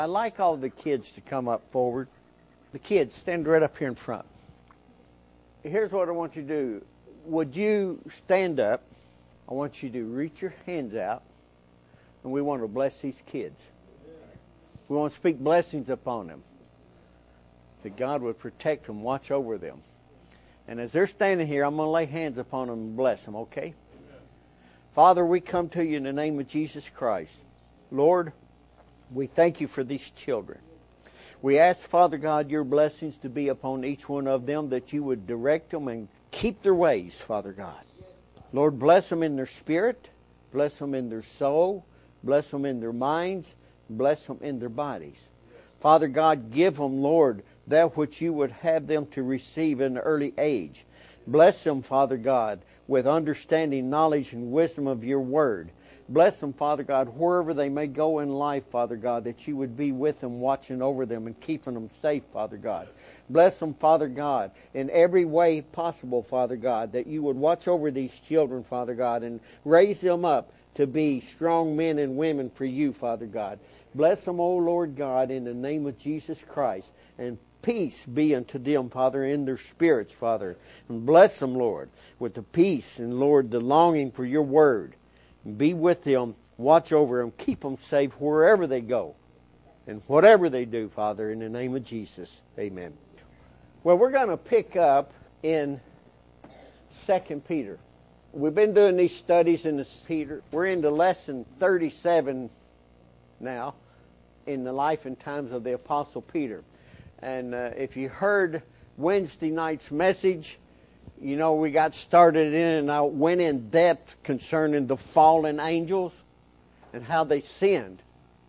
I'd like all the kids to come up forward. The kids, stand right up here in front. Here's what I want you to do. Would you stand up? I want you to reach your hands out, and we want to bless these kids. We want to speak blessings upon them, that God would protect them, watch over them. And as they're standing here, I'm going to lay hands upon them and bless them, okay? Father, we come to you in the name of Jesus Christ. Lord, we thank you for these children. We ask, Father God, your blessings to be upon each one of them, that you would direct them and keep their ways, Father God. Lord, bless them in their spirit, bless them in their soul, bless them in their minds, bless them in their bodies. Father God, give them, Lord, that which you would have them to receive in an early age. Bless them, Father God, with understanding, knowledge, and wisdom of your word. Bless them, Father God, wherever they may go in life, Father God, that you would be with them, watching over them and keeping them safe, Father God. Bless them, Father God, in every way possible, Father God, that you would watch over these children, Father God, and raise them up to be strong men and women for you, Father God. Bless them, O Lord God, in the name of Jesus Christ. And peace be unto them, Father, in their spirits, Father. And bless them, Lord, with the peace and, Lord, the longing for your word. Be with them, watch over them, keep them safe wherever they go and whatever they do, Father, in the name of Jesus. Amen. Well, we're going to pick up in 2 Peter. We've been doing these studies in Peter. We're into lesson 37 now in the life and times of the Apostle Peter. And if you heard Wednesday night's message, you know, we got started in and I went in depth concerning the fallen angels and how they sinned.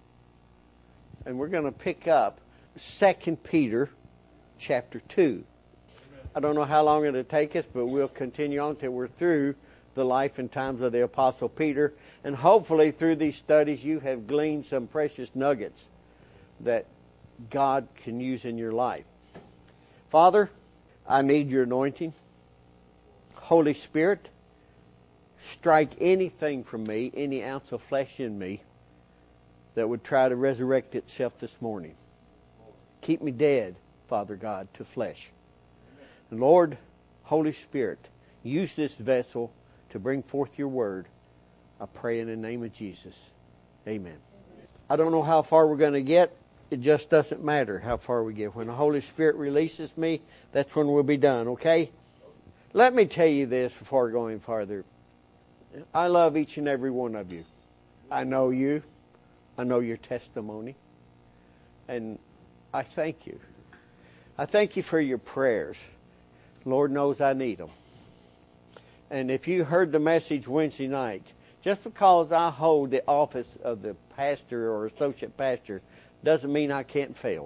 And we're going to pick up 2 Peter chapter 2. I don't know how long it'll take us, but we'll continue on till we're through the life and times of the Apostle Peter. And hopefully through these studies you have gleaned some precious nuggets that God can use in your life. Father, I need your anointing. Holy Spirit, strike anything from me, any ounce of flesh in me that would try to resurrect itself this morning. Keep me dead, Father God, to flesh. And Lord, Holy Spirit, use this vessel to bring forth your word. I pray in the name of Jesus. Amen. I don't know how far we're going to get. It just doesn't matter how far we get. When the Holy Spirit releases me, that's when we'll be done, okay? Let me tell you this before going farther. I love each and every one of you. I know you. I know your testimony. And I thank you. I thank you for your prayers. Lord knows I need them. And if you heard the message Wednesday night, just because I hold the office of the pastor or associate pastor doesn't mean I can't fail.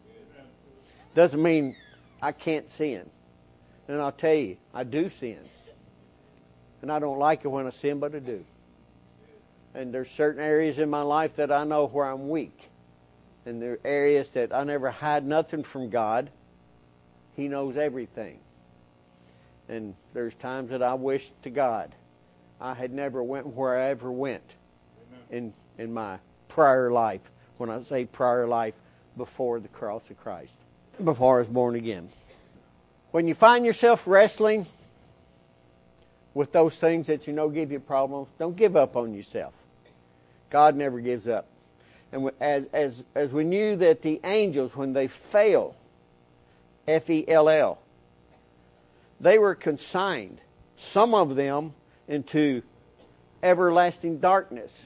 Doesn't mean I can't sin. And I'll tell you, I do sin. And I don't like it when I sin, but I do. And there's certain areas in my life that I know where I'm weak. And there are areas that I never hide nothing from God. He knows everything. And there's times that I wish to God I had never went where I ever went in my prior life. When I say prior life, before the cross of Christ. Before I was born again. When you find yourself wrestling with those things that you know give you problems, don't give up on yourself. God never gives up. And as we knew that the angels, when they fell, F-E-L-L, they were consigned, some of them, into everlasting darkness.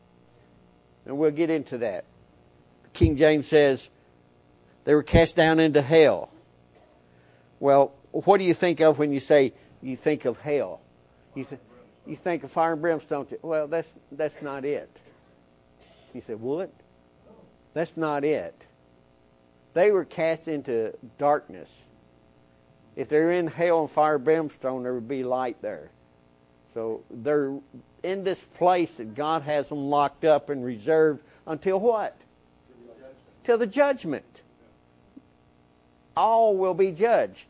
And we'll get into that. King James says they were cast down into hell. Well, what do you think of when you say you think of hell? You think of fire and brimstone. Well, that's not it. You say, what? That's not it. They were cast into darkness. If they're in hell and fire and brimstone, there would be light there. So they're in this place that God has them locked up and reserved until what? Till the judgment. All will be judged.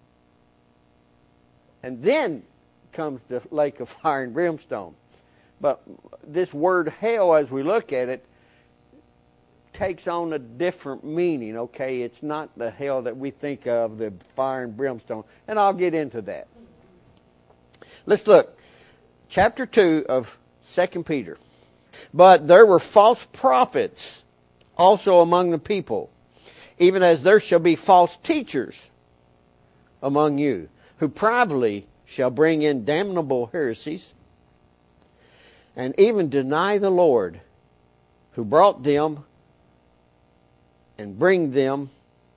And then comes the lake of fire and brimstone. But this word hell, as we look at it, takes on a different meaning, okay? It's not the hell that we think of, the fire and brimstone. And I'll get into that. Let's look. Chapter 2 of 2 Peter. But there were false prophets also among the people, even as there shall be false teachers among you, who privately shall bring in damnable heresies, and even deny the Lord, who brought them, and bring them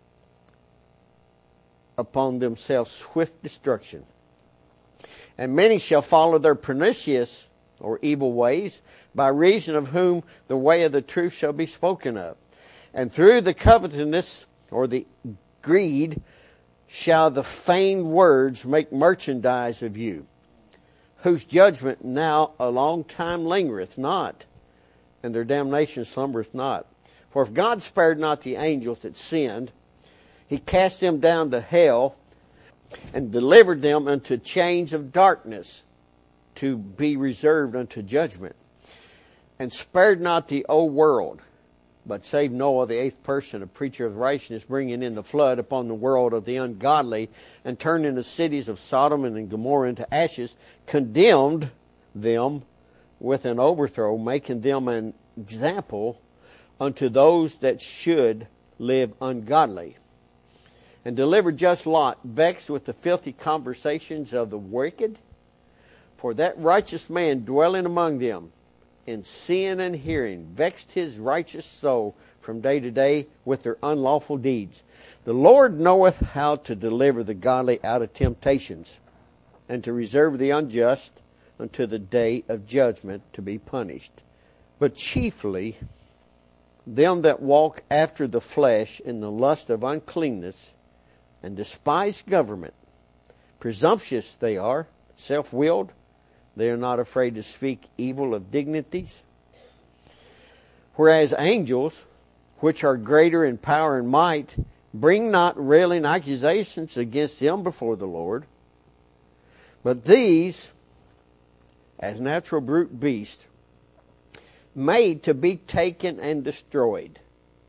upon themselves swift destruction. And many shall follow their pernicious or evil ways, by reason of whom the way of the truth shall be spoken of. And through the covetousness or the greed shall the feigned words make merchandise of you, whose judgment now a long time lingereth not, and their damnation slumbereth not. For if God spared not the angels that sinned, he cast them down to hell, and delivered them unto chains of darkness, to be reserved unto judgment. And spared not the old world, but saved Noah, the eighth person, a preacher of righteousness, bringing in the flood upon the world of the ungodly, and turning the cities of Sodom and Gomorrah into ashes, condemned them with an overthrow, making them an example unto those that should live ungodly. And delivered just Lot, vexed with the filthy conversations of the wicked. For that righteous man dwelling among them, in seeing and hearing, vexed his righteous soul from day to day with their unlawful deeds. The Lord knoweth how to deliver the godly out of temptations, and to reserve the unjust unto the day of judgment to be punished. But chiefly them that walk after the flesh in the lust of uncleanness, and despise government. Presumptuous they are, self-willed. They are not afraid to speak evil of dignities. Whereas angels, which are greater in power and might, bring not railing accusations against them before the Lord. But these, as natural brute beasts, made to be taken and destroyed,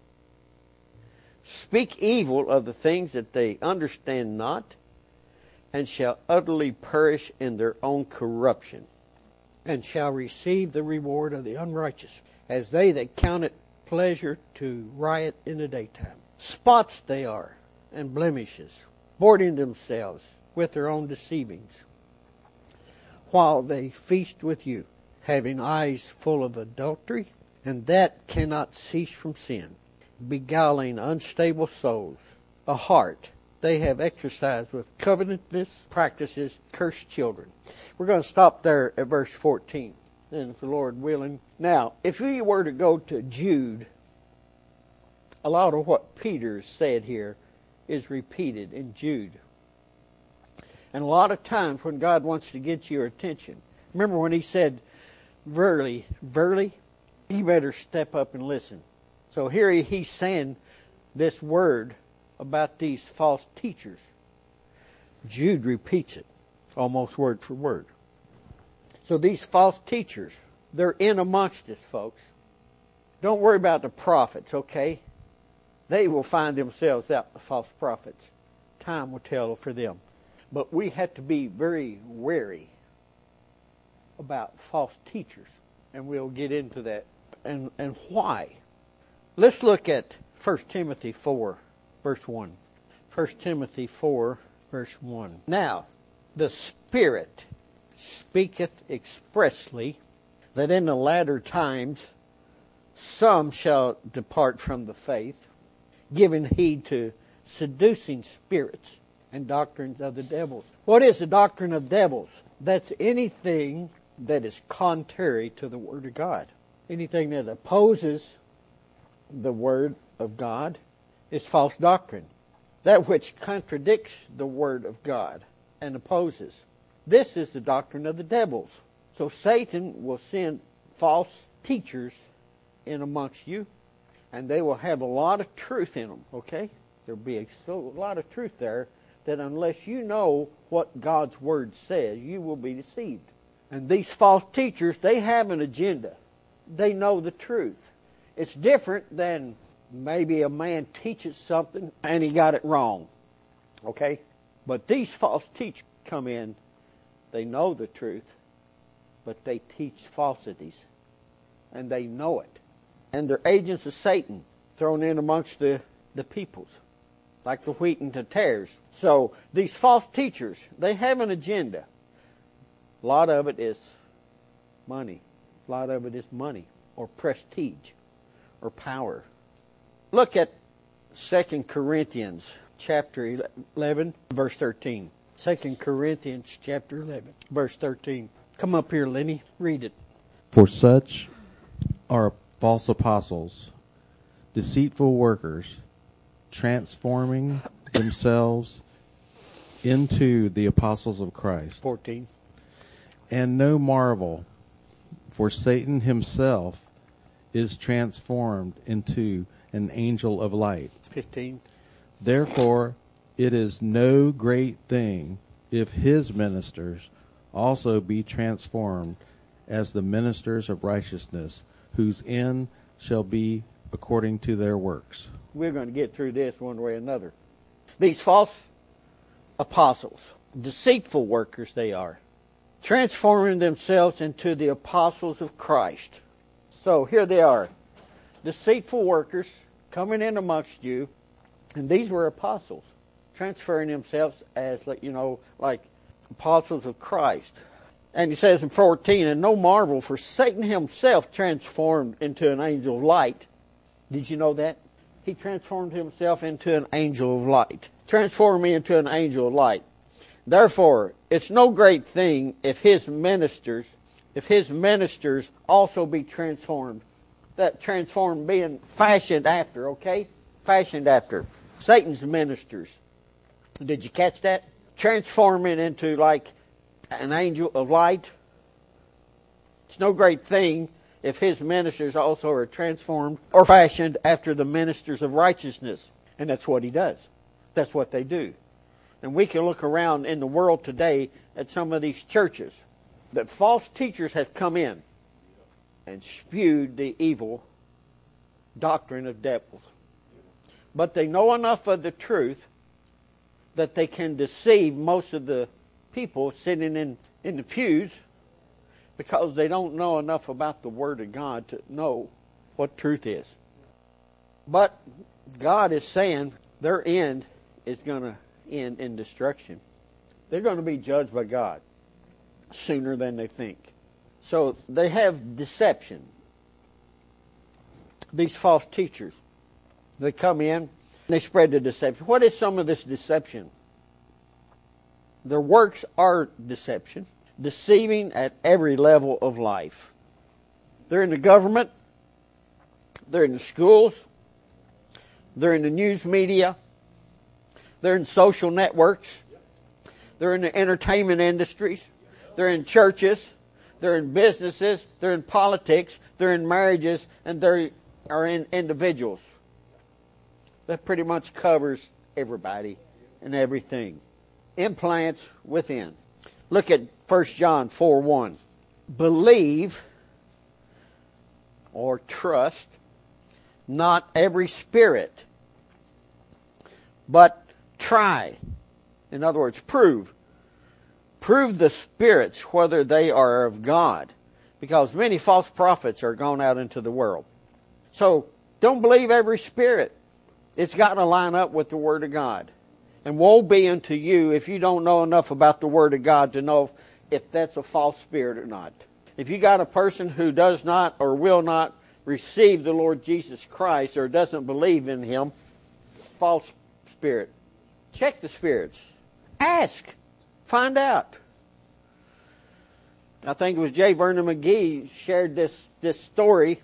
speak evil of the things that they understand not, and shall utterly perish in their own corruption, and shall receive the reward of the unrighteous, as they that count it pleasure to riot in the daytime. Spots they are, and blemishes, boarding themselves with their own deceivings, while they feast with you, having eyes full of adultery, and that cannot cease from sin, beguiling unstable souls, a heart they have exercised with covetousness practices, cursed children. We're going to stop there at verse 14, and if the Lord willing. Now, if we were to go to Jude, a lot of what Peter said here is repeated in Jude. And a lot of times when God wants to get your attention, remember when he said, verily, verily, you better step up and listen. So here he's saying this word about these false teachers. Jude repeats it almost word for word. So these false teachers, they're in amongst us, folks. Don't worry about the prophets, okay? They will find themselves out, the false prophets. Time will tell for them. But we have to be very wary about false teachers. And we'll get into that. And why? Let's look at 1 Timothy 4, verse 1. 1 Timothy 4, verse 1. Now, the Spirit speaketh expressly that in the latter times some shall depart from the faith, giving heed to seducing spirits and doctrines of the devils. What is the doctrine of devils? That's anything that is contrary to the Word of God. Anything that opposes the Word of God is false doctrine. That which contradicts the Word of God and opposes. This is the doctrine of the devils. So Satan will send false teachers in amongst you, and they will have a lot of truth in them, okay? There'll be a lot of truth there that unless you know what God's Word says, you will be deceived. And these false teachers, they have an agenda. They know the truth. It's different than Maybe a man teaches something and he got it wrong. Okay? But these false teachers come in, they know the truth, but they teach falsities. And they know it. And they're agents of Satan thrown in amongst the peoples, like the wheat and the tares. So these false teachers, they have an agenda. A lot of it is money. A lot of it is money or prestige or power. Look at 2 Corinthians chapter 11, verse 13. 2 Corinthians chapter 11, verse 13. Come up here, Lenny. Read it. For such are false apostles, deceitful workers, transforming themselves into the apostles of Christ. 14. And no marvel, for Satan himself is transformed into an angel of light. 15. Therefore, it is no great thing if his ministers also be transformed as the ministers of righteousness, whose end shall be according to their works. We're going to get through this one way or another. These false apostles, deceitful workers they are, transforming themselves into the apostles of Christ. So here they are, deceitful workers coming in amongst you, and these were apostles, transferring themselves as, like apostles of Christ. And he says in 14, and no marvel, for Satan himself transformed into an angel of light. Did you know that? He transformed himself into an angel of light. Transformed me into an angel of light. Therefore, it's no great thing if his ministers also be transformed. That transformed being fashioned after, okay? Fashioned after. Satan's ministers. Did you catch that? Transforming into like an angel of light. It's no great thing if his ministers also are transformed or fashioned after the ministers of righteousness. And that's what he does. That's what they do. And we can look around in the world today at some of these churches that false teachers have come in and spewed the evil doctrine of devils. But they know enough of the truth that they can deceive most of the people sitting in the pews because they don't know enough about the Word of God to know what truth is. But God is saying their end is going to end in destruction. They're going to be judged by God sooner than they think. So they have deception. These false teachers, they come in, they spread the deception. What is some of this deception? Their works are deception, deceiving at every level of life. They're in the government, they're in the schools, they're in the news media, they're in social networks, they're in the entertainment industries, they're in churches, they're in businesses, they're in politics, they're in marriages, and they are in individuals. That pretty much covers everybody and everything. Implants within. Look at 1 John 4:1. Believe or trust not every spirit, but try. In other words, prove. Prove the spirits whether they are of God, because many false prophets are gone out into the world. So don't believe every spirit. It's got to line up with the Word of God. And woe be unto you if you don't know enough about the Word of God to know if that's a false spirit or not. If you got a person who does not or will not receive the Lord Jesus Christ or doesn't believe in Him, false spirit. Check the spirits. Ask. Find out. I think it was J. Vernon McGee shared this story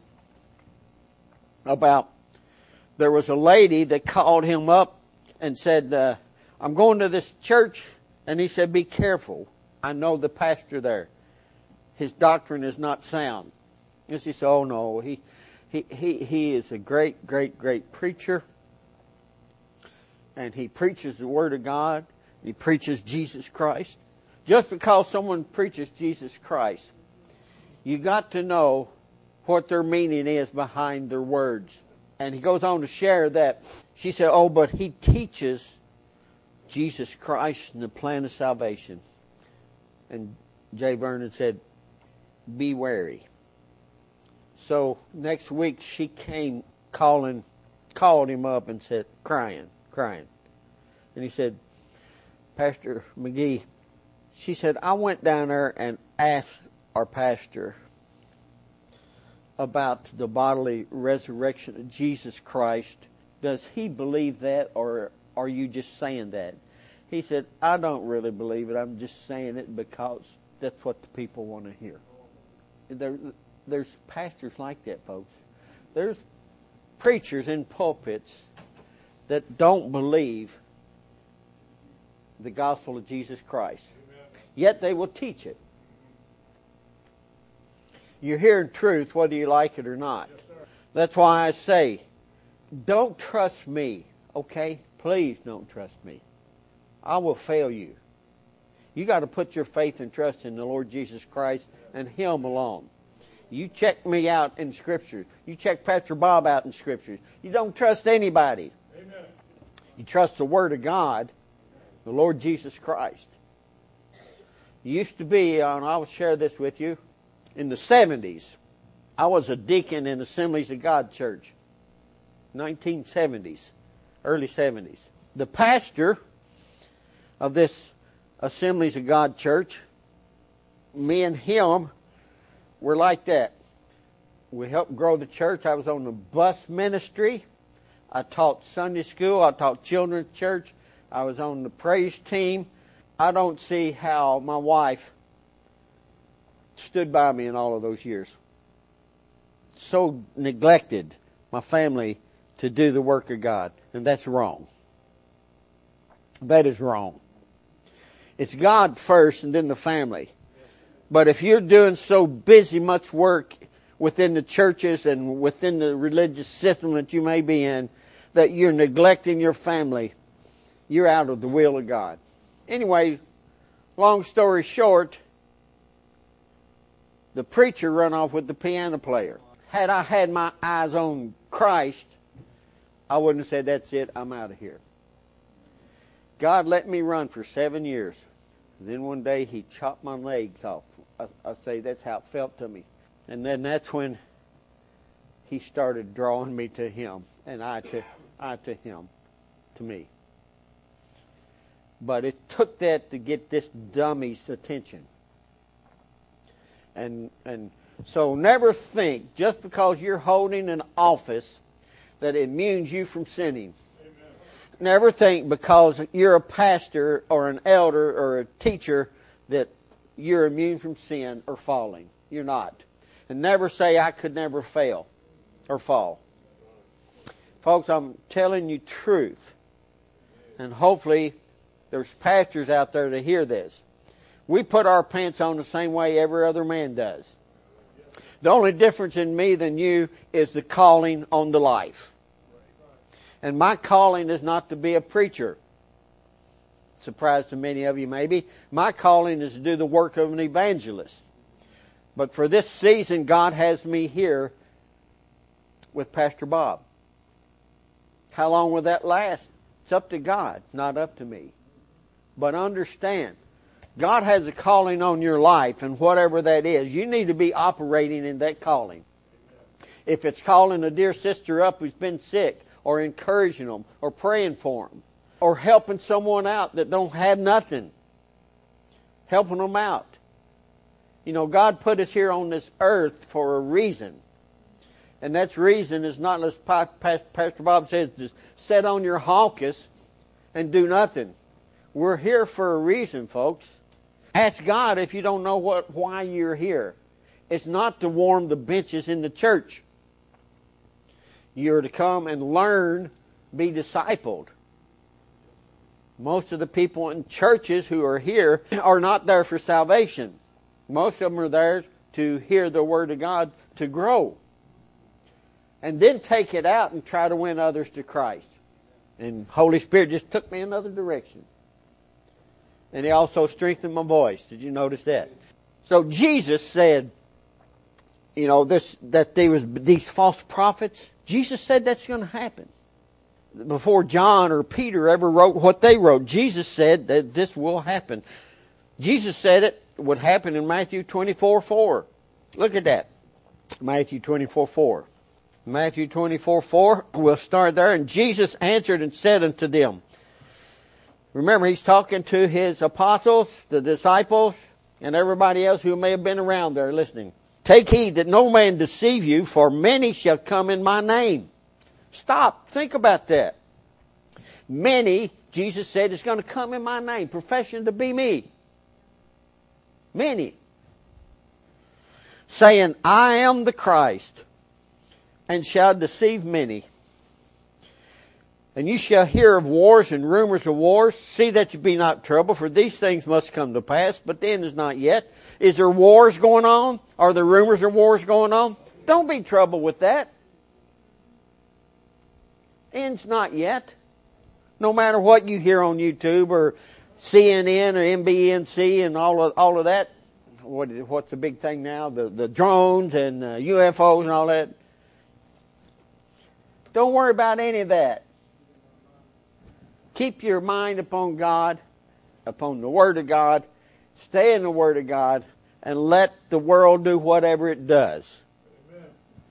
about there was a lady that called him up and said, I'm going to this church. And he said, be careful. I know the pastor there. His doctrine is not sound. And she said, oh no, he is a great, great, great preacher. And he preaches the Word of God. He preaches Jesus Christ. Just because someone preaches Jesus Christ, you got to know what their meaning is behind their words And he goes on to share that. She said, oh, but he teaches Jesus Christ and the plan of salvation. And J. Vernon said, be wary. So next week she came called him up and said, crying. And he said, Pastor McGee, she said, I went down there and asked our pastor about the bodily resurrection of Jesus Christ. Does he believe that, or are you just saying that? He said, I don't really believe it. I'm just saying it because that's what the people want to hear. There's pastors like that, folks. There's preachers in pulpits that don't believe the gospel of Jesus Christ. Yet they will teach it. You're hearing truth whether you like it or not. Yes, that's why I say, don't trust me, okay? Please don't trust me. I will fail you. You got to put your faith and trust in the Lord Jesus Christ and Him alone. You check me out in Scripture. You check Pastor Bob out in Scripture. You don't trust anybody. Amen. You trust the Word of God, the Lord Jesus Christ. It used to be, and I will share this with you, in the 70s, I was a deacon in Assemblies of God Church, 1970s, early 70s. The pastor of this Assemblies of God Church, me and him were like that. We helped grow the church. I was on the bus ministry. I taught Sunday school. I taught children's church. I was on the praise team. I don't see how my wife stood by me in all of those years. So neglected my family to do the work of God. And that's wrong. That is wrong. It's God first and then the family. But if you're doing so busy much work within the churches and within the religious system that you may be in, that you're neglecting your family, you're out of the will of God. Anyway, long story short, the preacher run off with the piano player. Had I had my eyes on Christ, I wouldn't have said, that's it, I'm out of here. God let me run for 7 years. Then one day He chopped my legs off. I say that's how it felt to me. And then that's when He started drawing me to Him, and I to Him, to me. But it took that to get this dummy's attention. And so never think, just because you're holding an office, that it immunes you from sinning. Amen. Never think because you're a pastor or an elder or a teacher that you're immune from sin or falling. You're not. And never say, I could never fail or fall. Folks, I'm telling you truth. And hopefully there's pastors out there to hear this. We put our pants on the same way every other man does. The only difference in me than you is the calling on the life. And my calling is not to be a preacher. Surprise to many of you maybe. My calling is to do the work of an evangelist. But for this season, God has me here with Pastor Bob. How long will that last? It's up to God, not up to me. But understand, God has a calling on your life, and whatever that is, you need to be operating in that calling. If it's calling a dear sister up who's been sick, or encouraging them, or praying for them, or helping someone out that don't have nothing, helping them out. You know, God put us here on this earth for a reason. And that reason is not, as Pastor Bob says, to sit on your hawkus and do nothing. We're here for a reason, folks. Ask God if you don't know why you're here. It's not to warm the benches in the church. You're to come and learn, be discipled. Most of the people in churches who are here are not there for salvation. Most of them are there to hear the Word of God, to grow. And then take it out and try to win others to Christ. And Holy Spirit just took me another direction. And He also strengthened my voice. Did you notice that? So Jesus said, you know, that there was these false prophets, Jesus said that's going to happen. Before John or Peter ever wrote what they wrote, Jesus said that this will happen. Jesus said it would happen in Matthew 24:4. Look at that. Matthew 24:4. Matthew 24:4. We'll start there. And Jesus answered and said unto them. Remember, he's talking to his apostles, the disciples, and everybody else who may have been around there listening. Take heed that no man deceive you, for many shall come in my name. Stop. Think about that. Many, Jesus said, is going to come in my name, professing to be me. Many. Saying, I am the Christ, and shall deceive many. And you shall hear of wars and rumors of wars. See that you be not troubled, for these things must come to pass, but the end is not yet. Is there wars going on? Are there rumors of wars going on? Don't be troubled with that. End's not yet. No matter what you hear on YouTube or CNN or MBNC and all of that. What's the big thing now? The drones and UFOs and all that. Don't worry about any of that. Keep your mind upon God, upon the Word of God. Stay in the Word of God and let the world do whatever it does. Amen.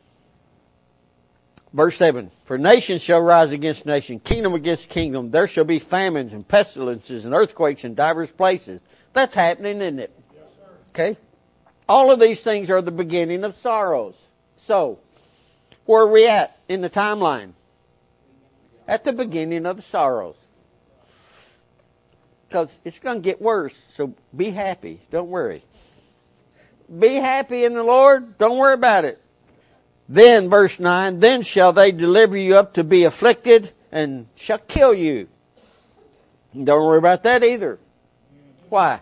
Verse 7. For nation shall rise against nation, kingdom against kingdom. There shall be famines and pestilences and earthquakes in divers places. That's happening, isn't it? Yes, sir. Okay? All of these things are the beginning of sorrows. So, where are we at in the timeline? At the beginning of the sorrows. Because it's going to get worse. So be happy. Don't worry. Be happy in the Lord. Don't worry about it. Then, verse 9, then shall they deliver you up to be afflicted and shall kill you. Don't worry about that either. Why?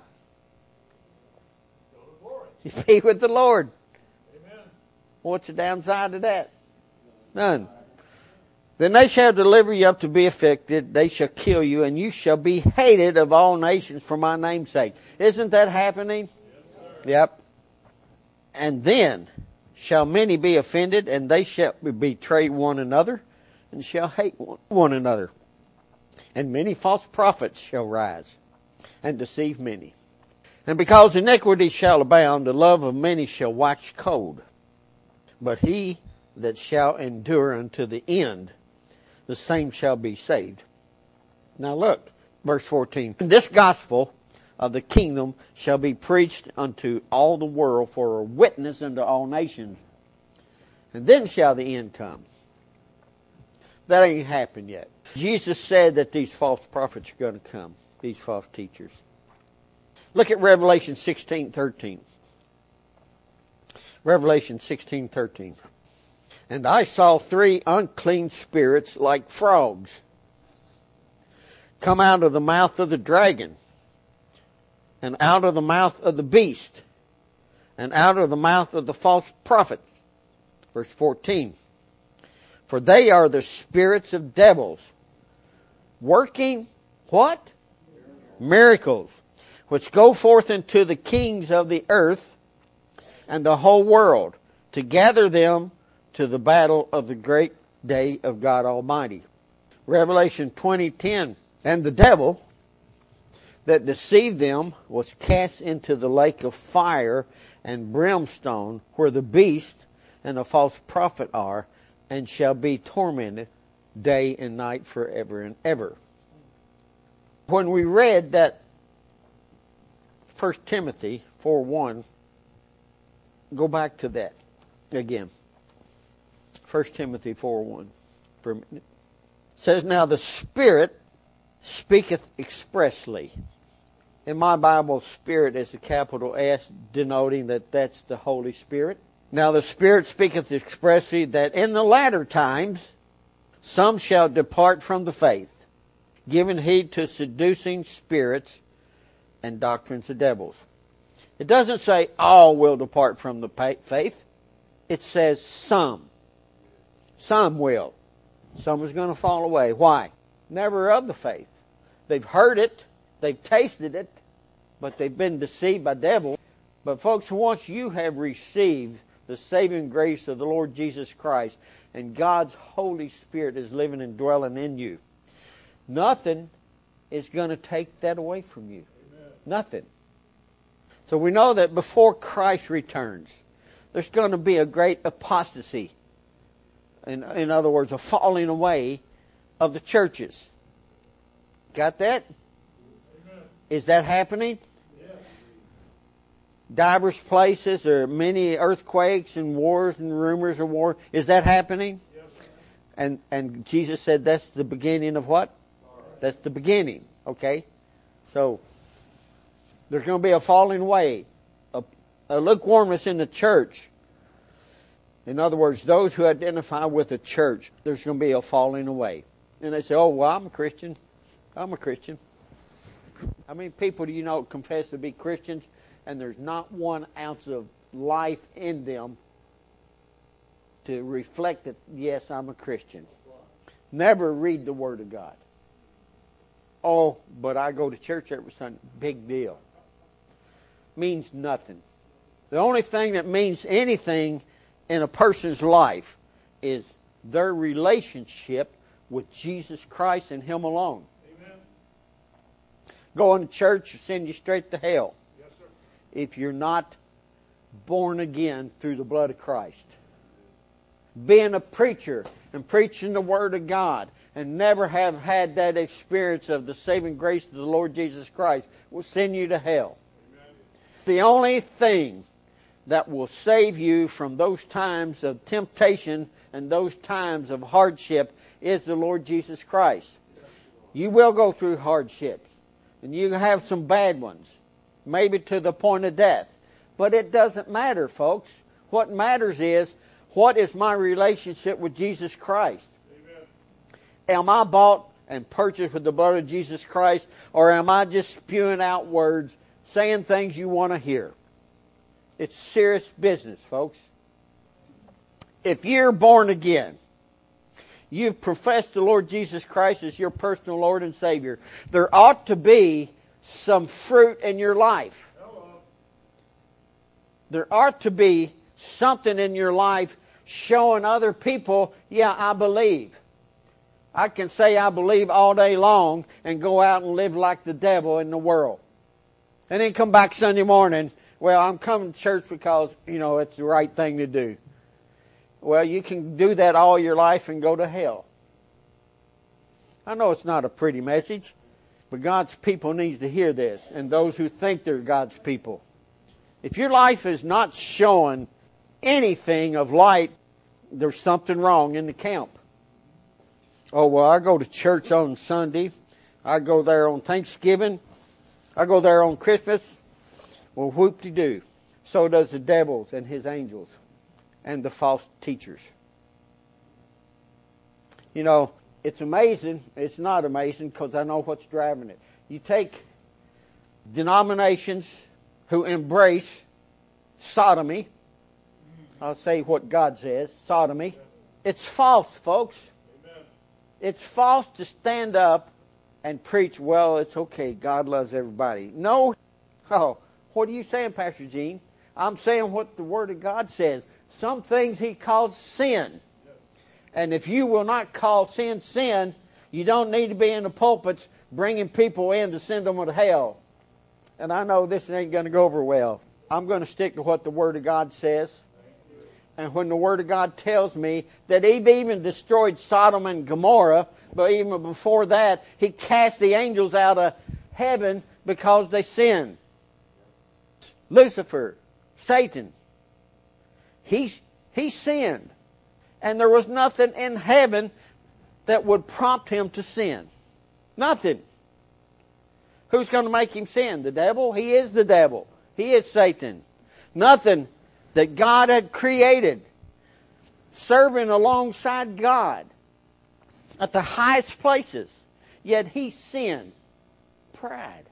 Be with the Lord. Amen. What's the downside of that? None. Then they shall deliver you up to be afflicted. They shall kill you, and you shall be hated of all nations for my name's sake. Isn't that happening? Yes, sir. Yep. And then shall many be offended, and they shall betray one another, and shall hate one another. And many false prophets shall rise, and deceive many. And because iniquity shall abound, the love of many shall wax cold. But he that shall endure unto the end, the same shall be saved. Now look, verse 14. This gospel of the kingdom shall be preached unto all the world for a witness unto all nations. And then shall the end come. That ain't happened yet. Jesus said that these false prophets are going to come. These false teachers. Look at Revelation 16:13. Revelation 16:13. And I saw 3 unclean spirits like frogs come out of the mouth of the dragon, and out of the mouth of the beast, and out of the mouth of the false prophet. Verse 14. For they are the spirits of devils, working what? Miracles, which go forth into the kings of the earth and the whole world, to gather them to the battle of the great day of God Almighty. Revelation 20:10. And the devil that deceived them was cast into the lake of fire and brimstone, where the beast and the false prophet are, and shall be tormented day and night forever and ever. When we read that 1 Timothy 4:1, go back to that again. 1 Timothy 4:1 for a minute. It says, now the Spirit speaketh expressly. In my Bible, Spirit is a capital S, denoting that that's the Holy Spirit. Now the Spirit speaketh expressly that in the latter times some shall depart from the faith, giving heed to seducing spirits and doctrines of devils. It doesn't say all will depart from the faith. It says some. Some will. Some is going to fall away. Why? Never of the faith. They've heard it. They've tasted it. But they've been deceived by devils. But folks, once you have received the saving grace of the Lord Jesus Christ, and God's Holy Spirit is living and dwelling in you, nothing is going to take that away from you. Amen. Nothing. So we know that before Christ returns, there's going to be a great apostasy. In other words, a falling away of the churches. Got that? Amen. Is that happening? Yes. Divers places, there are many earthquakes and wars and rumors of war. Is that happening? Yes. And Jesus said that's the beginning of what? That's the beginning. Okay? So, there's going to be a falling away, a lukewarmness in the church. In other words, those who identify with the church, there's going to be a falling away. And they say, oh, well, I'm a Christian. I'm a Christian. How many people do you know confess to be Christians and there's not 1 ounce of life in them to reflect that, yes, I'm a Christian? Never read the Word of God. Oh, but I go to church every Sunday. Big deal. Means nothing. The only thing that means anything in a person's life is their relationship with Jesus Christ and Him alone. Amen. Going to church will send you straight to hell. Yes, sir. If you're not born again through the blood of Christ. Being a preacher and preaching the Word of God and never have had that experience of the saving grace of the Lord Jesus Christ will send you to hell. Amen. The only thing that will save you from those times of temptation and those times of hardship is the Lord Jesus Christ. You will go through hardships, and you have some bad ones, maybe to the point of death. But it doesn't matter, folks. What matters is, what is my relationship with Jesus Christ? Amen. Am I bought and purchased with the blood of Jesus Christ, or am I just spewing out words, saying things you want to hear? It's serious business, folks. If you're born again, you've professed the Lord Jesus Christ as your personal Lord and Savior, there ought to be some fruit in your life. Hello. There ought to be something in your life showing other people, yeah, I believe. I can say I believe all day long and go out and live like the devil in the world. And then come back Sunday morning, well, I'm coming to church because, it's the right thing to do. Well, you can do that all your life and go to hell. I know it's not a pretty message, but God's people needs to hear this, and those who think they're God's people. If your life is not showing anything of light, there's something wrong in the camp. Oh, well, I go to church on Sunday. I go there on Thanksgiving. I go there on Christmas. Well, whoop-de-doo. So does the devils and his angels and the false teachers. It's amazing. It's not amazing because I know what's driving it. You take denominations who embrace sodomy. I'll say what God says, sodomy. It's false, folks. Amen. It's false to stand up and preach, well, it's okay, God loves everybody. No. Oh, what are you saying, Pastor Gene? I'm saying what the Word of God says. Some things He calls sin. Yes. And if you will not call sin, sin, you don't need to be in the pulpits bringing people in to send them to hell. And I know this ain't going to go over well. I'm going to stick to what the Word of God says. And when the Word of God tells me that He even destroyed Sodom and Gomorrah, but even before that, He cast the angels out of heaven because they sinned. Lucifer, Satan, he sinned. And there was nothing in heaven that would prompt him to sin. Nothing. Who's going to make him sin? The devil? He is the devil. He is Satan. Nothing that God had created, serving alongside God at the highest places. Yet he sinned. Pride.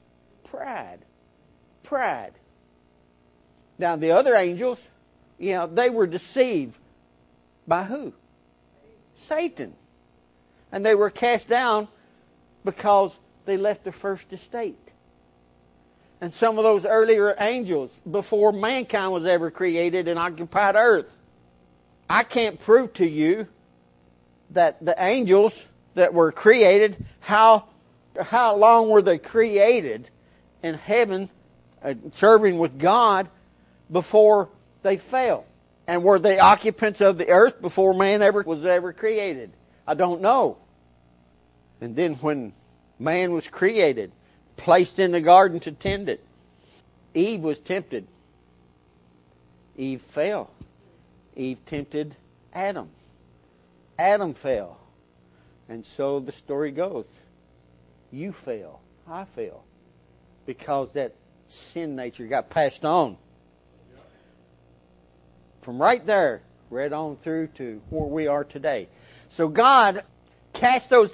Now the other angels, they were deceived by who? Satan. And they were cast down because they left the first estate. and some of those earlier angels before mankind was ever created and occupied earth. I can't prove to you that the angels that were created, how long were they created in heaven, serving with God before they fell? And were they occupants of the earth before man was ever created? I don't know. And then when man was created, placed in the garden to tend it, Eve was tempted. Eve fell. Eve tempted Adam. Adam fell. And so the story goes. You fell. I fell. Because that sin nature got passed on. From right there, right on through to where we are today. So God cast those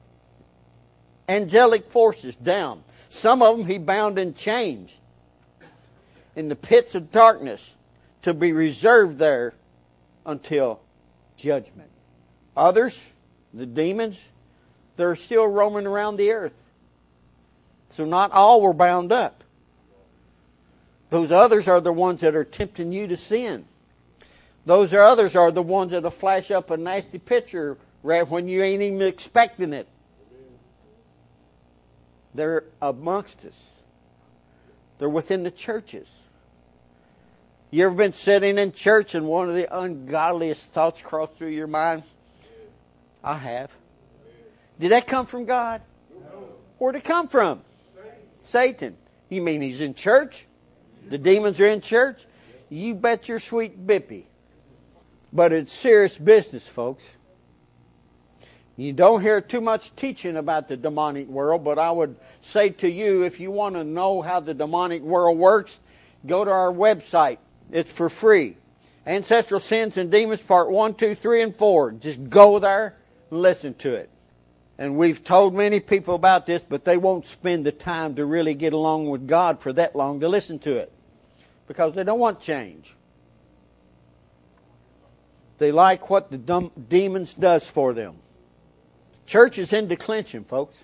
angelic forces down. Some of them He bound in chains in the pits of darkness to be reserved there until judgment. Others, the demons, they're still roaming around the earth. So not all were bound up. Those others are the ones that are tempting you to sin. Those others are the ones that'll flash up a nasty picture right when you ain't even expecting it. They're amongst us. They're within the churches. You ever been sitting in church and one of the ungodliest thoughts cross through your mind? I have. Did that come from God? No. Where'd it come from? Satan. You mean he's in church? The demons are in church? You bet your sweet bippy. But it's serious business, folks. You don't hear too much teaching about the demonic world, but I would say to you, if you want to know how the demonic world works, go to our website. It's for free. Ancestral Sins and Demons, Part 1, 2, 3, and 4. Just go there and listen to it. And we've told many people about this, but they won't spend the time to really get along with God for that long to listen to it. Because they don't want change. They like what the demons does for them. Church is in declension, folks.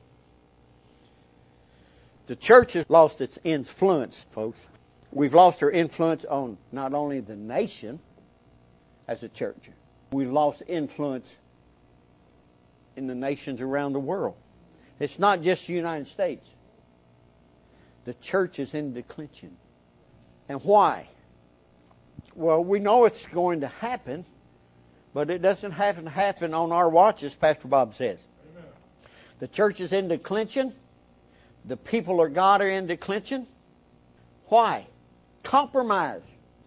The church has lost its influence, folks. We've lost our influence on not only the nation as a church, we've lost influence in the nations around the world. It's not just the United States. The church is in declension. And why? Well, we know it's going to happen, but it doesn't have to happen on our watch, as Pastor Bob says. Amen. The church is in declension. The people of God are in declension. Why? Compromise.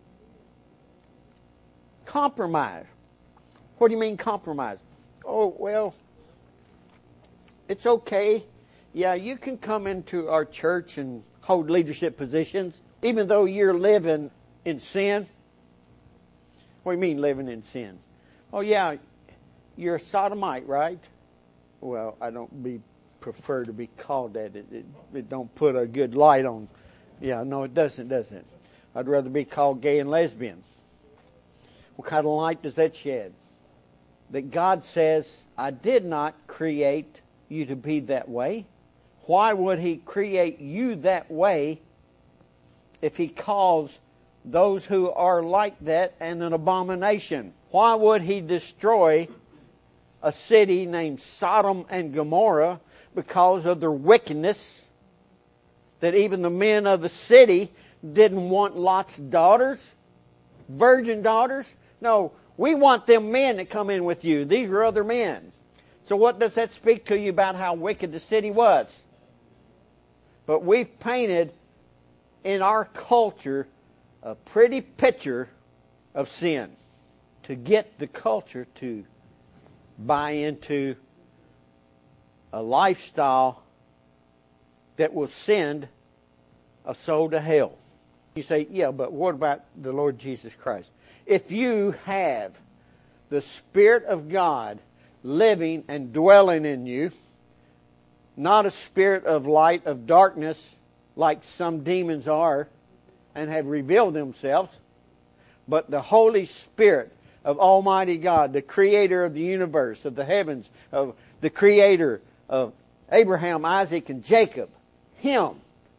Compromise. What do you mean compromise? Oh, well, it's okay. Yeah, you can come into our church and hold leadership positions, even though you're living in sin. What do you mean living in sin? Oh, yeah, you're a sodomite, right? Well, I don't prefer to be called that. It don't put a good light on. Yeah, no, it doesn't. I'd rather be called gay and lesbian. What kind of light does that shed? That God says, I did not create you to be that way. Why would He create you that way if He calls those who are like that an abomination? Why would He destroy a city named Sodom and Gomorrah because of their wickedness? That even the men of the city didn't want Lot's daughters, virgin daughters. No, we want them men that come in with you. These are other men. So what does that speak to you about how wicked the city was? But we've painted in our culture a pretty picture of sin to get the culture to buy into a lifestyle that will send a soul to hell. You say, yeah, but what about the Lord Jesus Christ? If you have the Spirit of God living and dwelling in you, not a spirit of light, of darkness, like some demons are and have revealed themselves, but the Holy Spirit of Almighty God, the Creator of the universe, of the heavens, of the Creator of Abraham, Isaac, and Jacob, Him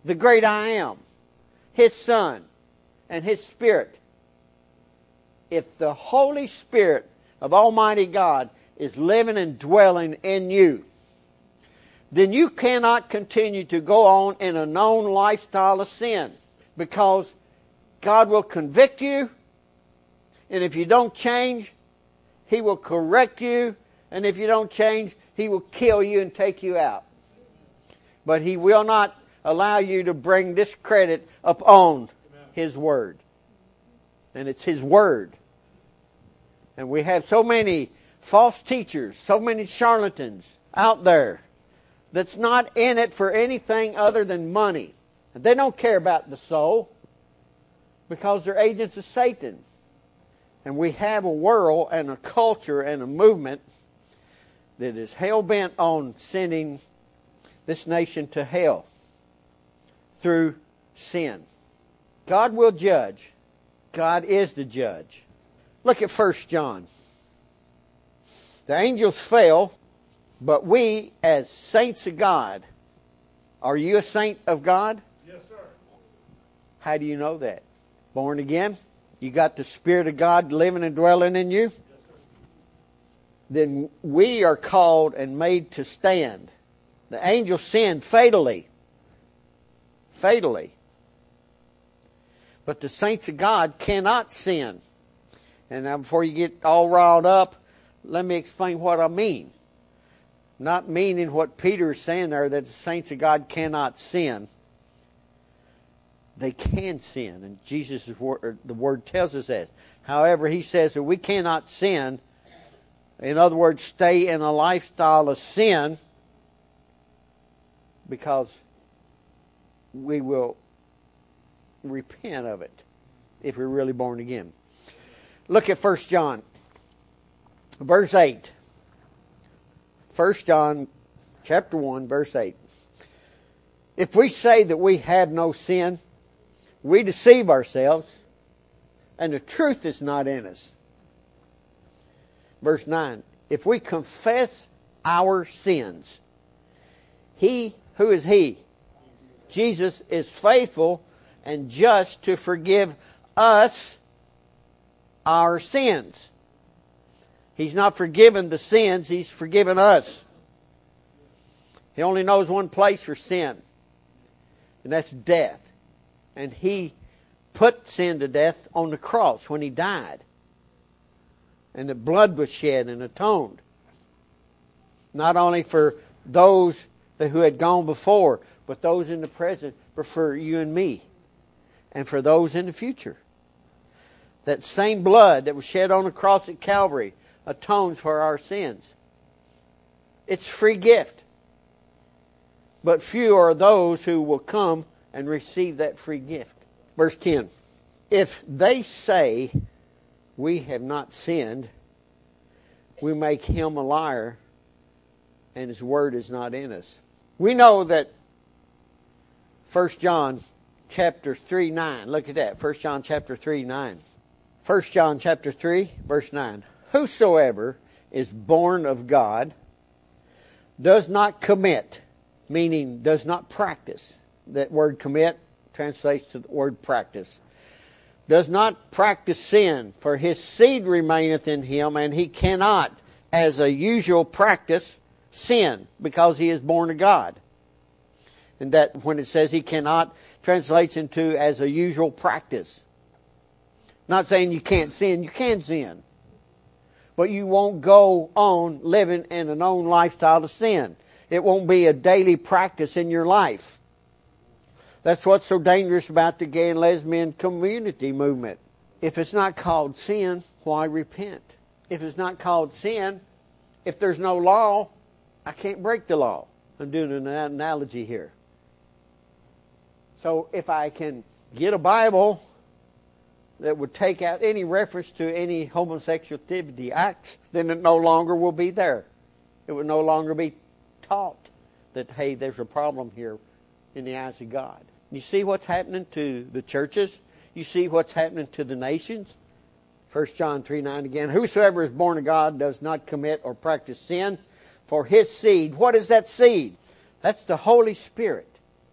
the great I am, His Son, and His Spirit. If the Holy Spirit of Almighty God is living and dwelling in you, then you cannot continue to go on in a known lifestyle of sin, because God will convict you, and if you don't change, He will correct you, and if you don't change, He will kill you and take you out. But He will not allow you to bring discredit upon His Word. And it's His Word. And we have so many false teachers, so many charlatans out there that's not in it for anything other than money. And they don't care about the soul because they're agents of Satan. And we have a world and a culture and a movement that is hell-bent on sending this nation to hell through sin. God will judge. God is the judge. Look at 1 John. The angels fell, but we as saints of God, are you a saint of God? Yes, sir. How do you know that? Born again? You got the Spirit of God living and dwelling in you? Yes, sir. Then we are called and made to stand. The angels sinned fatally. Fatally. But the saints of God cannot sin. And now before you get all riled up, let me explain what I mean. Not meaning what Peter is saying there, that the saints of God cannot sin. They can sin, and Jesus' word, the Word tells us that. However, He says that we cannot sin. In other words, stay in a lifestyle of sin, because we will repent of it if we're really born again. Look at 1 John, verse 8. 1 John chapter 1, verse 8. If we say that we have no sin, we deceive ourselves, and the truth is not in us. Verse 9. If we confess our sins, He, who is He? Jesus is faithful and just to forgive us our sins. He's not forgiven the sins, He's forgiven us. He only knows one place for sin, and that's death. And He put sin to death on the cross when He died. And the blood was shed and atoned. Not only for those who had gone before, but those in the present, but for you and me. And for those in the future. That same blood that was shed on the cross at Calvary atones for our sins. It's a free gift. But few are those who will come and receive that free gift. Verse 10. If they say we have not sinned, we make Him a liar, and His word is not in us. We know that 1 John chapter 3, 9. Look at that. 1 John chapter 3, 9. 1 John chapter 3, verse 9. Whosoever is born of God does not commit, meaning does not practice. That word commit translates to the word practice. Does not practice sin, for his seed remaineth in him, and he cannot, as a usual practice, sin, because he is born of God. And that when it says he cannot, translates into as a usual practice. Not saying you can't sin, you can sin. But you won't go on living in a known lifestyle of sin. It won't be a daily practice in your life. That's what's so dangerous about the gay and lesbian community movement. If it's not called sin, why repent? If it's not called sin, if there's no law, I can't break the law. I'm doing an analogy here. So if I can get a Bible that would take out any reference to any homosexuality acts, then it no longer will be there. It would no longer be taught that, hey, there's a problem here in the eyes of God. You see what's happening to the churches? You see what's happening to the nations? 1 John 3:9 again. Whosoever is born of God does not commit or practice sin, for his seed. What is that seed? That's the Holy Spirit.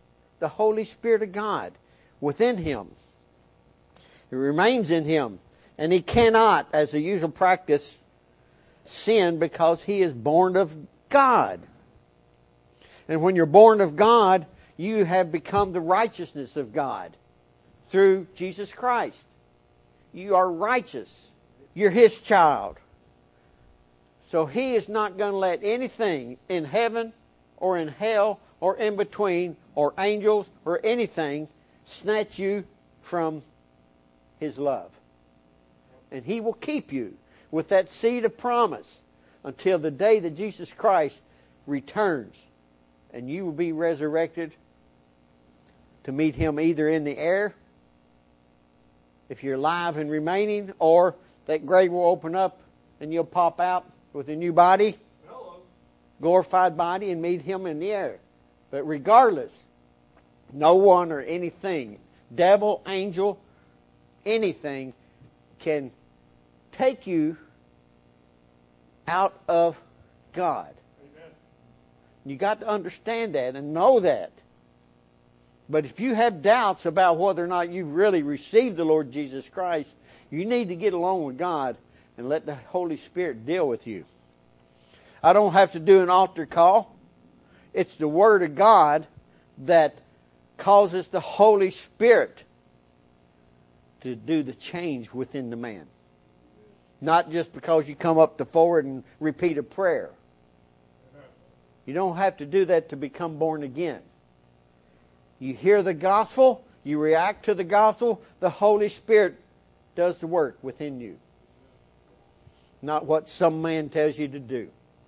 the Holy Spirit of God within him. It remains in him. And he cannot, as a usual practice, sin because he is born of God. And when you're born of God, you have become the righteousness of God through Jesus Christ. You are righteous. You're his child. So he is not going to let anything in heaven or in hell or in between or angels or anything snatch you from his love. And he will keep you with that seed of promise until the day that Jesus Christ returns. And you will be resurrected to meet him either in the air, if you're alive and remaining, or that grave will open up and you'll pop out with a new body, glorified body, and meet him in the air. But regardless, no one or anything, devil, angel, anything, can take you out of God. Amen. You got to understand that and know that. But if you have doubts about whether or not you've really received the Lord Jesus Christ, you need to get along with God and let the Holy Spirit deal with you. I don't have to do an altar call. It's the Word of God that causes the Holy Spirit to do the change within the man. Not just because you come up to forward and repeat a prayer. You don't have to do that to become born again. You hear the gospel, you react to the gospel, the Holy Spirit does the work within you. Not what some man tells you to do.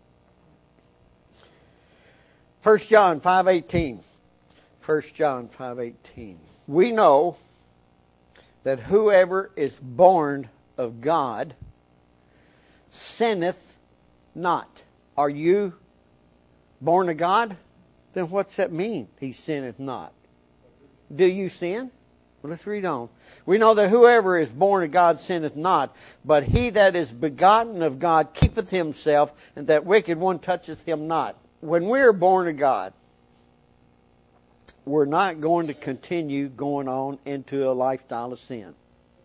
1 John 5:18. 1 John 5:18. We know that whoever is born of God sinneth not. Are you born of God? Then what's that mean? He sinneth not. Do you sin? Well, let's read on. We know that whoever is born of God sinneth not, but he that is begotten of God keepeth himself, and that wicked one toucheth him not. When we're born of God, we're not going to continue going on into a lifestyle of sin.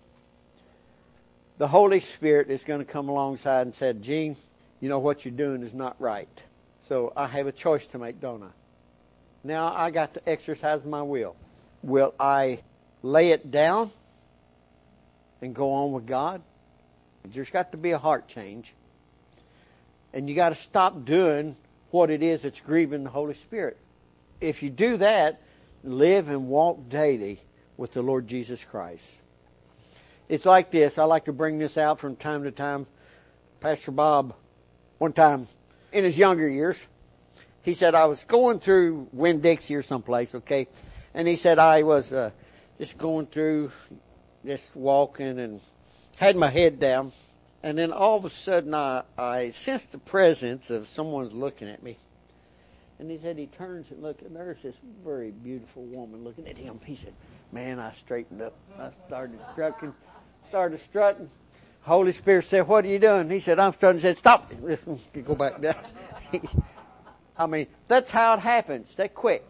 The Holy Spirit is going to come alongside and say, Gene, you know what you're doing is not right. So I have a choice to make, don't I? Now I got to exercise my will. Will I lay it down and go on with God? There's got to be a heart change. And you got to stop doing what it is that's grieving the Holy Spirit. If you do that, live and walk daily with the Lord Jesus Christ. It's like this. I like to bring this out from time to time. Pastor Bob, one time in his younger years, he said, I was going through Winn-Dixie or someplace, okay? And he said, I was just going through, just walking and had my head down. And then all of a sudden I sensed the presence of someone's looking at me. And he said he turns and looks, and there's this very beautiful woman looking at him. He said, man, I straightened up. I started strutting. Holy Spirit said, what are you doing? He said, I'm strutting. He said, stop. Go back down. I mean, that's how it happens. That quick.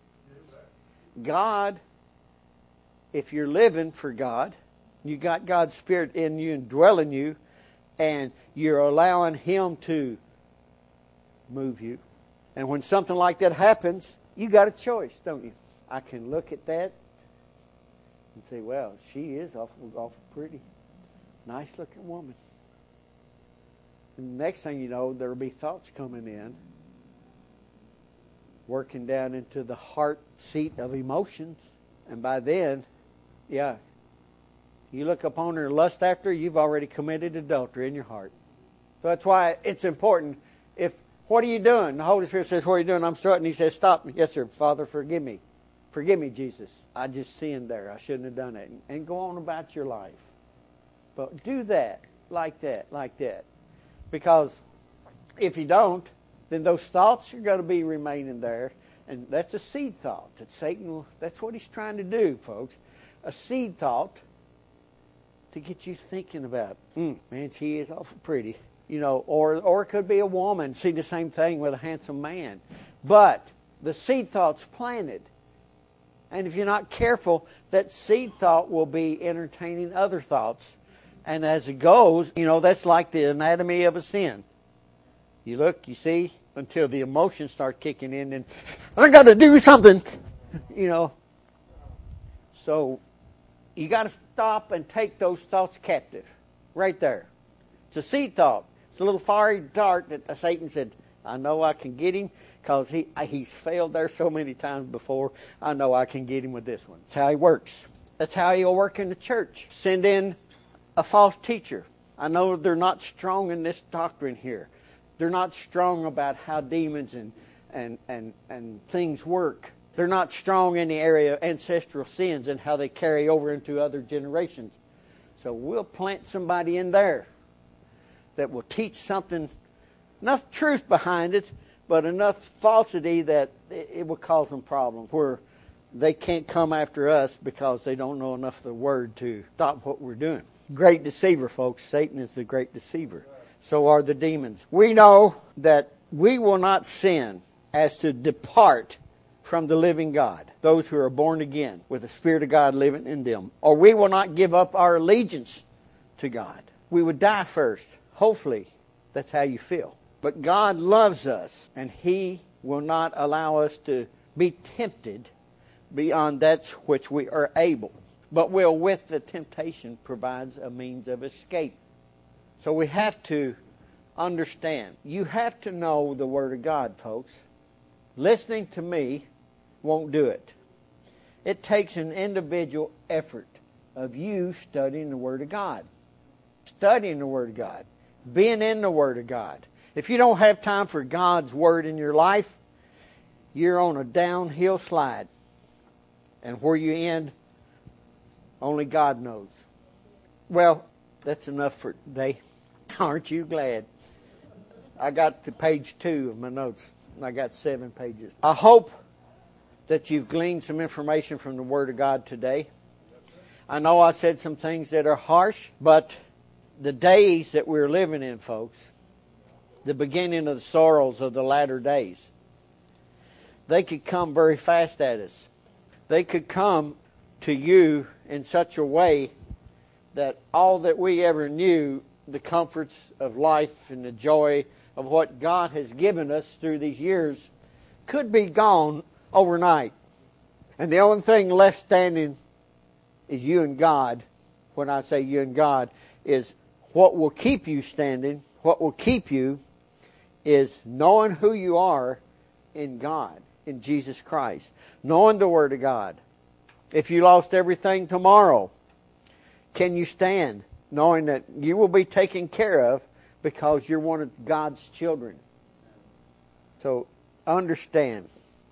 God, if you're living for God, you got God's Spirit in you and dwelling you, and you're allowing Him to move you. And when something like that happens, you got a choice, don't you? I can look at that and say, well, she is awful pretty. Nice looking woman. And the next thing you know, there'll be thoughts coming in, working down into the heart seat of emotions. And by then, yeah, you look upon her and lust after her, you've already committed adultery in your heart. So that's why it's important. What are you doing? The Holy Spirit says, what are you doing? I'm strutting. He says, stop. Yes, sir. Father, forgive me. Forgive me, Jesus. I just sinned there. I shouldn't have done it. And go on about your life. But do that, like that. Because if you don't, then those thoughts are going to be remaining there. And that's a seed thought. That Satan, that's what he's trying to do, folks. A seed thought to get you thinking about, man, she is awful pretty. You know, or it could be a woman. See the same thing with a handsome man. But the seed thought's planted. And if you're not careful, that seed thought will be entertaining other thoughts. And as it goes, that's like the anatomy of a sin. You look, you see, until the emotions start kicking in, and I got to do something, So you got to stop and take those thoughts captive. Right there. It's a seed thought. It's a little fiery dart that Satan said, I know I can get him because he's failed there so many times before. I know I can get him with this one. That's how he works. That's how he'll work in the church. Send in a false teacher. I know they're not strong in this doctrine here. They're not strong about how demons and things work. They're not strong in the area of ancestral sins and how they carry over into other generations. So we'll plant somebody in there that will teach something, enough truth behind it, but enough falsity that it will cause them problems where they can't come after us because they don't know enough of the Word to stop what we're doing. Great deceiver, folks. Satan is the great deceiver. So are the demons. We know that we will not sin as to depart from the living God, those who are born again with the Spirit of God living in them. Or we will not give up our allegiance to God. We would die first. Hopefully, that's how you feel. But God loves us, and He will not allow us to be tempted beyond that which we are able. But will, with the temptation, provides a means of escape. So we have to understand. You have to know the Word of God, folks. Listening to me won't do it. It takes an individual effort of you studying the Word of God. Studying the Word of God. Being in the Word of God. If you don't have time for God's Word in your life, you're on a downhill slide. And where you end, only God knows. Well, that's enough for today. Aren't you glad? I got to page 2 of my notes. I got 7 pages. I hope that you've gleaned some information from the Word of God today. I know I said some things that are harsh, but the days that we're living in, folks, the beginning of the sorrows of the latter days, they could come very fast at us. They could come to you in such a way that all that we ever knew, the comforts of life and the joy of what God has given us through these years, could be gone overnight. And the only thing left standing is you and God. When I say you and God, is what will keep you standing, what will keep you, is knowing who you are in God, in Jesus Christ. Knowing the Word of God. If you lost everything tomorrow, can you stand knowing that you will be taken care of because you're one of God's children? So understand,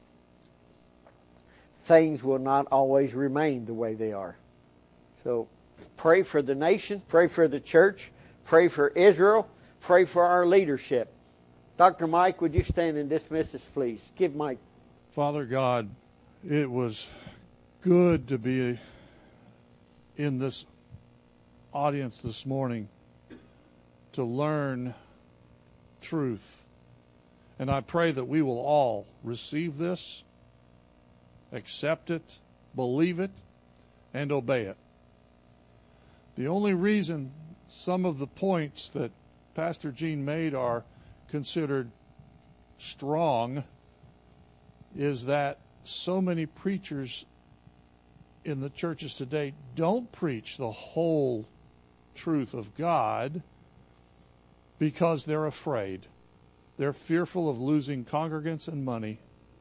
things will not always remain the way they are. So pray for the nation, pray for the church, pray for Israel, pray for our leadership. Dr. Mike, would you stand and dismiss us, please? Give Mike. Father God, it was good to be in this audience this morning to learn truth. And I pray that we will all receive this, accept it, believe it, and obey it. The only reason some of the points that Pastor Gene made are considered strong is that so many preachers in the churches today don't preach the whole truth of God because they're afraid. They're fearful of losing congregants and money.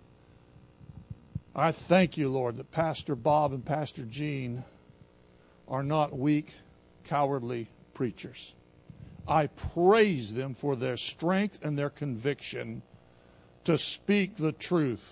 I thank you, Lord, that Pastor Bob and Pastor Gene are not weak, cowardly preachers. I praise them for their strength and their conviction to speak the truth.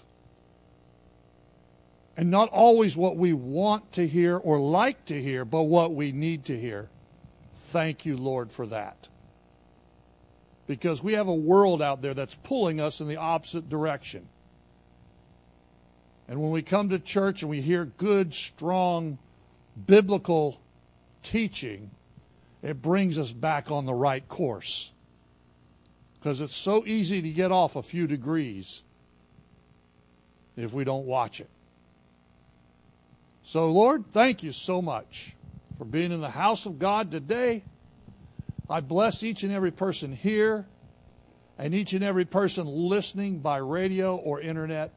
And not always what we want to hear or like to hear, but what we need to hear. Thank you, Lord, for that. Because we have a world out there that's pulling us in the opposite direction. And when we come to church and we hear good, strong, biblical teaching, it brings us back on the right course. Because it's so easy to get off a few degrees if we don't watch it. So, Lord, thank you so much for being in the house of God today. I bless each and every person here and each and every person listening by radio or internet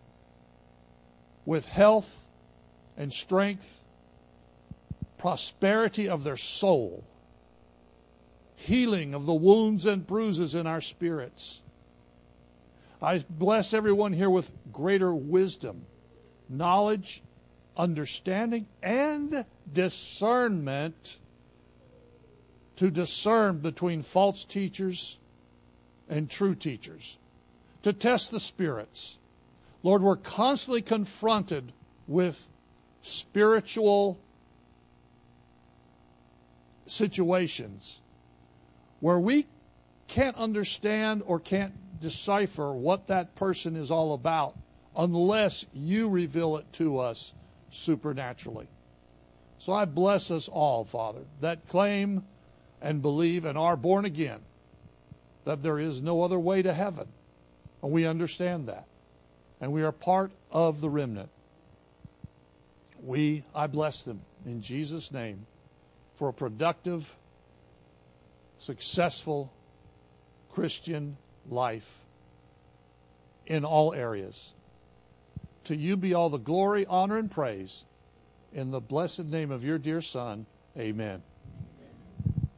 with health and strength, prosperity of their soul, healing of the wounds and bruises in our spirits. I bless everyone here with greater wisdom, knowledge, understanding, and discernment to discern between false teachers and true teachers, to test the spirits. Lord, we're constantly confronted with spiritual situations where we can't understand or can't decipher what that person is all about unless you reveal it to us supernaturally. So I bless us all, Father, that claim and believe and are born again, that there is no other way to heaven. And we understand that. And we are part of the remnant. I bless them in Jesus' name for a productive, successful Christian life in all areas. To you be all the glory, honor, and praise. In the blessed name of your dear Son, amen.